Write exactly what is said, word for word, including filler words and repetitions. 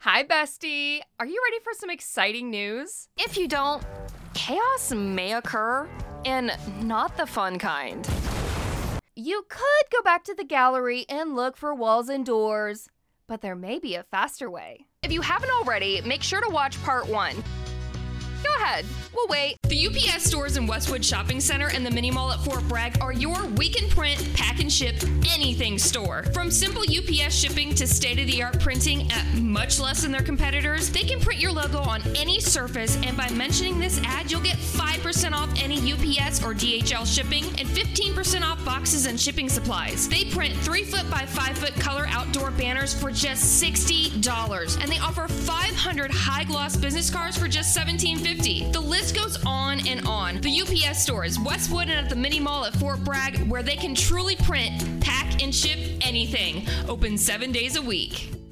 Hi, bestie. Are you ready for some exciting news? If you don't, chaos may occur, and not the fun kind. You could go back to the gallery and look for walls and doors, but there may be a faster way. If you haven't already, make sure to watch part one. Go ahead, we'll wait. The U P S stores in Westwood Shopping Center and the Mini Mall at Fort Bragg are your we can print, pack, and ship anything store. From simple U P S shipping to state-of-the-art printing at much less than their competitors, they can print your logo on any surface, and by mentioning this ad, you'll get five percent off any U P S or D H L shipping and fifteen percent off boxes and shipping supplies. They print three foot by five foot color outdoor banners for just sixty dollars, and they offer five hundred high-gloss business cards for just seventeen fifty. The list goes on and on. The U P S stores, Westwood and at the Mini Mall at Fort Bragg, where they can truly print, pack, and ship anything. Open seven days a week.